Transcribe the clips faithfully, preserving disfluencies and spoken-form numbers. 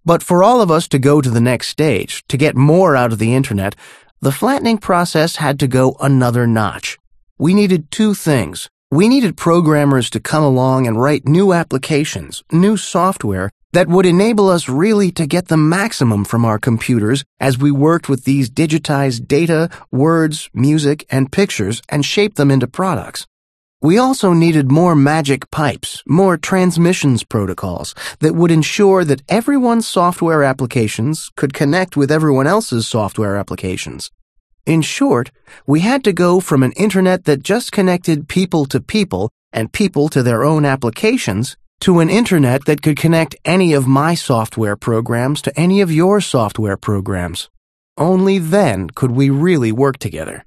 But for all of us to go to the next stage, to get more out of the internet, the flattening process had to go another notch. We needed two things. We needed programmers to come along and write new applications, new software, that would enable us really to get the maximum from our computers as we worked with these digitized data, words, music, and pictures and shaped them into products. We also needed more magic pipes, more transmissions protocols that would ensure that everyone's software applications could connect with everyone else's software applications. In short, we had to go from an internet that just connected people to people and people to their own applications to an internet that could connect any of my software programs to any of your software programs. Only then could we really work together.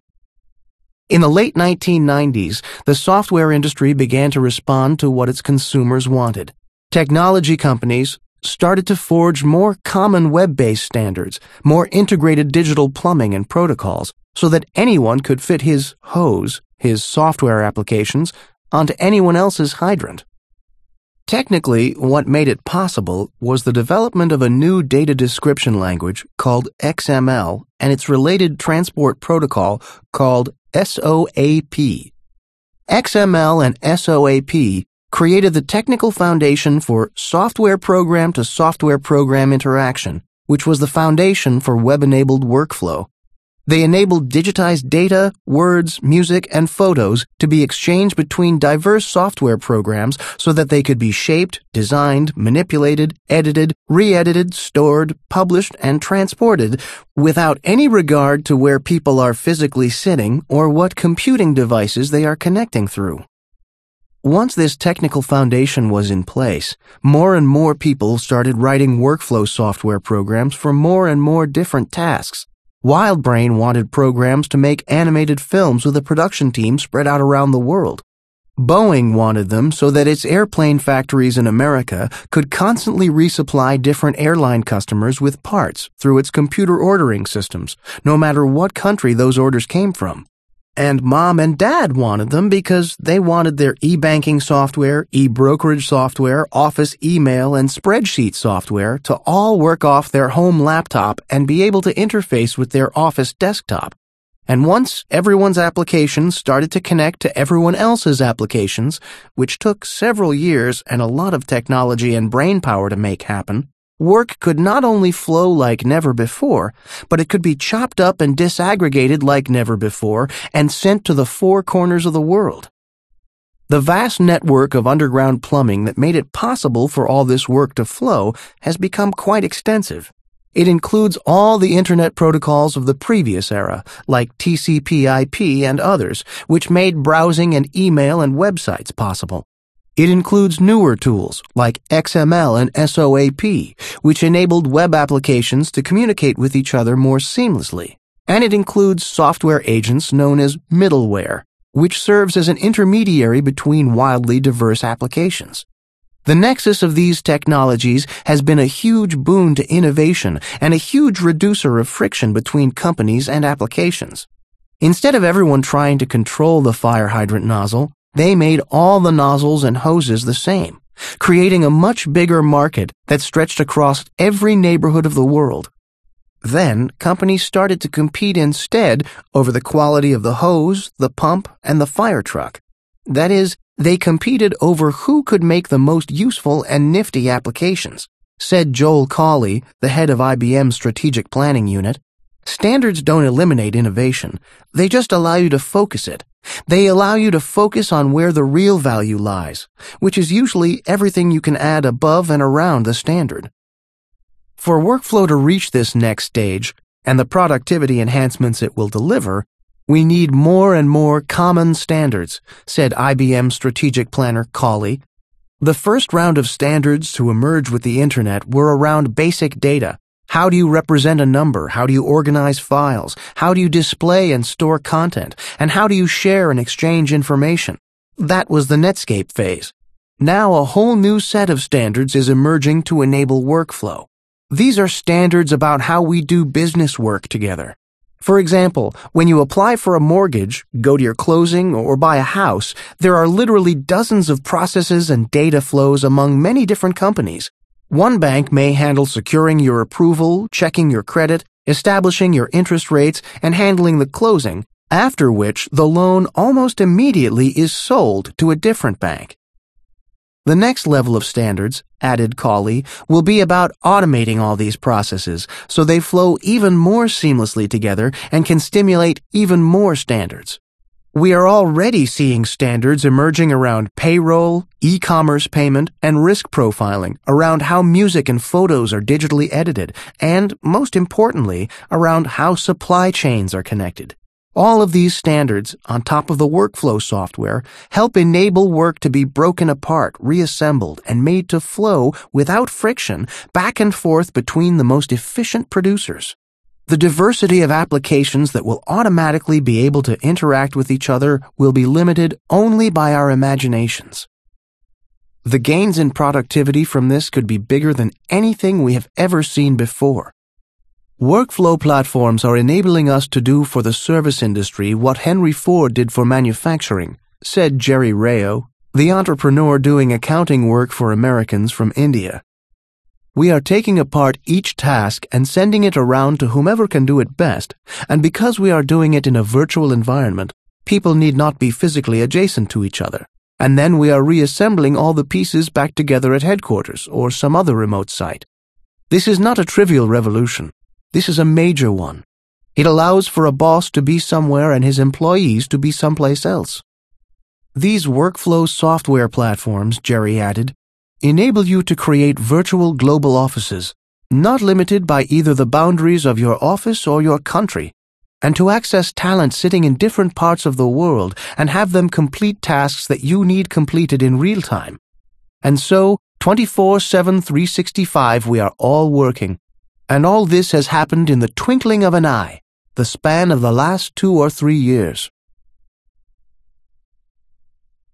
In the late nineteen nineties, the software industry began to respond to what its consumers wanted. Technology companies started to forge more common web-based standards, more integrated digital plumbing and protocols, so that anyone could fit his hose, his software applications, onto anyone else's hydrant. Technically, what made it possible was the development of a new data description language called X M L and its related transport protocol called S O A P. X M L and S O A P created the technical foundation for software program to software program interaction, which was the foundation for web-enabled workflow. They enabled digitized data, words, music, and photos to be exchanged between diverse software programs so that they could be shaped, designed, manipulated, edited, re-edited, stored, published, and transported without any regard to where people are physically sitting or what computing devices they are connecting through. Once this technical foundation was in place, more and more people started writing workflow software programs for more and more different tasks. WildBrain wanted programs to make animated films with a production team spread out around the world. Boeing wanted them so that its airplane factories in America could constantly resupply different airline customers with parts through its computer ordering systems, no matter what country those orders came from. And Mom and Dad wanted them because they wanted their e-banking software, e-brokerage software, office email, and spreadsheet software to all work off their home laptop and be able to interface with their office desktop. And once everyone's applications started to connect to everyone else's applications, which took several years and a lot of technology and brainpower to make happen, work could not only flow like never before, but it could be chopped up and disaggregated like never before and sent to the four corners of the world. The vast network of underground plumbing that made it possible for all this work to flow has become quite extensive. It includes all the Internet protocols of the previous era, like T C P I P and others, which made browsing and email and websites possible. It includes newer tools like X M L and S O A P, which enabled web applications to communicate with each other more seamlessly. And it includes software agents known as middleware, which serves as an intermediary between wildly diverse applications. The nexus of these technologies has been a huge boon to innovation and a huge reducer of friction between companies and applications. Instead of everyone trying to control the fire hydrant nozzle, they made all the nozzles and hoses the same, creating a much bigger market that stretched across every neighborhood of the world. Then, companies started to compete instead over the quality of the hose, the pump, and the fire truck. That is, they competed over who could make the most useful and nifty applications, said Joel Cawley, the head of I B M's strategic planning unit. Standards don't eliminate innovation. They just allow you to focus it. They allow you to focus on where the real value lies, which is usually everything you can add above and around the standard. For workflow to reach this next stage, and the productivity enhancements it will deliver, we need more and more common standards, said I B M strategic planner Cawley. The first round of standards to emerge with the Internet were around basic data. How do you represent a number? How do you organize files? How do you display and store content? And how do you share and exchange information? That was the Netscape phase. Now a whole new set of standards is emerging to enable workflow. These are standards about how we do business work together. For example, when you apply for a mortgage, go to your closing, or buy a house, there are literally dozens of processes and data flows among many different companies. One bank may handle securing your approval, checking your credit, establishing your interest rates, and handling the closing, after which the loan almost immediately is sold to a different bank. The next level of standards, added Cawley, will be about automating all these processes so they flow even more seamlessly together and can stimulate even more standards. We are already seeing standards emerging around payroll, e-commerce payment, and risk profiling, around how music and photos are digitally edited, and, most importantly, around how supply chains are connected. All of these standards, on top of the workflow software, help enable work to be broken apart, reassembled, and made to flow without friction back and forth between the most efficient producers. The diversity of applications that will automatically be able to interact with each other will be limited only by our imaginations. The gains in productivity from this could be bigger than anything we have ever seen before. Workflow platforms are enabling us to do for the service industry what Henry Ford did for manufacturing, said Jerry Rayo, the entrepreneur doing accounting work for Americans from India. We are taking apart each task and sending it around to whomever can do it best, and because we are doing it in a virtual environment, people need not be physically adjacent to each other. And then we are reassembling all the pieces back together at headquarters or some other remote site. This is not a trivial revolution. This is a major one. It allows for a boss to be somewhere and his employees to be someplace else. These workflow software platforms, Jerry added, enable you to create virtual global offices, not limited by either the boundaries of your office or your country, and to access talent sitting in different parts of the world and have them complete tasks that you need completed in real time. And so, twenty-four seven, three sixty-five, we are all working. And all this has happened in the twinkling of an eye, the span of the last two or three years.